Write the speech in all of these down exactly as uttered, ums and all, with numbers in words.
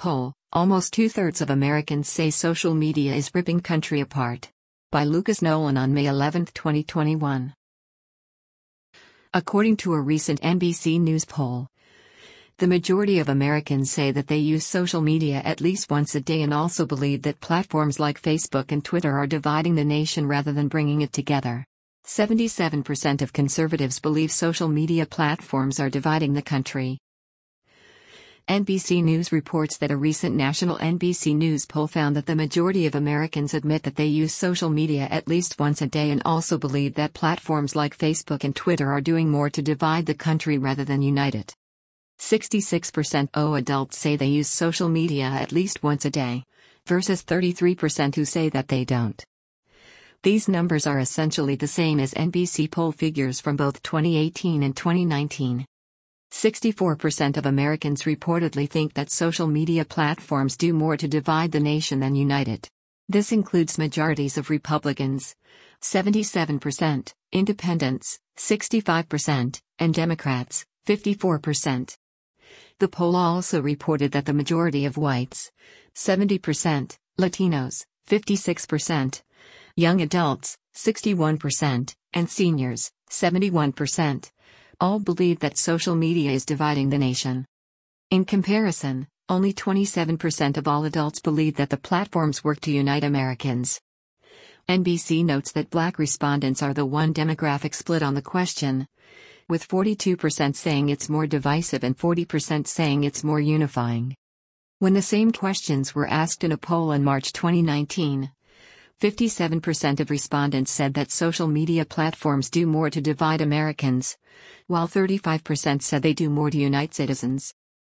poll, almost two-thirds of Americans say social media is ripping country apart. By Lucas Nolan on May eleventh, twenty twenty-one. According to a recent N B C News poll, the majority of Americans say that they use social media at least once a day and also believe that platforms like Facebook and Twitter are dividing the nation rather than bringing it together. seventy-seven percent of conservatives believe social media platforms are dividing the country. N B C News reports that a recent national N B C News poll found that the majority of Americans admit that they use social media at least once a day and also believe that platforms like Facebook and Twitter are doing more to divide the country rather than unite it. sixty-six percent of adults say they use social media at least once a day, versus thirty-three percent who say that they don't. These numbers are essentially the same as N B C poll figures from both twenty eighteen and twenty nineteen. sixty-four percent of Americans reportedly think that social media platforms do more to divide the nation than unite it. This includes majorities of Republicans, seventy-seven percent, Independents, sixty-five percent, and Democrats, fifty-four percent. The poll also reported that the majority of whites, seventy percent, Latinos, fifty-six percent, young adults, sixty-one percent, and seniors, seventy-one percent, all believe that social media is dividing the nation. In comparison, only twenty-seven percent of all adults believe that the platforms work to unite Americans. N B C notes that Black respondents are the one demographic split on the question, with forty-two percent saying it's more divisive and forty percent saying it's more unifying. When the same questions were asked in a poll in March twenty nineteen, fifty-seven percent of respondents said that social media platforms do more to divide Americans, while thirty-five percent said they do more to unite citizens.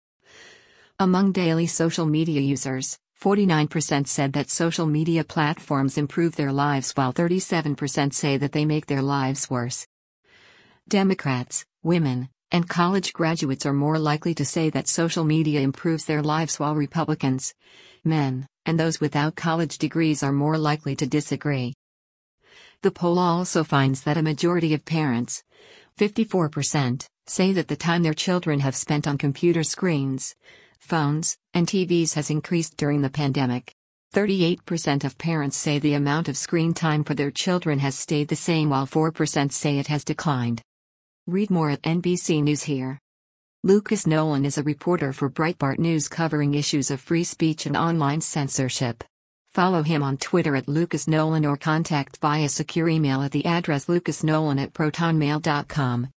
Among daily social media users, forty-nine percent said that social media platforms improve their lives while thirty-seven percent say that they make their lives worse. Democrats, women, and college graduates are more likely to say that social media improves their lives while Republicans, men, and those without college degrees are more likely to disagree. The poll also finds that a majority of parents, fifty-four percent, say that the time their children have spent on computer screens, phones, and T Vs has increased during the pandemic. thirty-eight percent of parents say the amount of screen time for their children has stayed the same while four percent say it has declined. Read more at N B C News here. Lucas Nolan is a reporter for Breitbart News covering issues of free speech and online censorship. Follow him on Twitter at Lucas Nolan or contact via secure email at the address lucasnolan at protonmail dot com.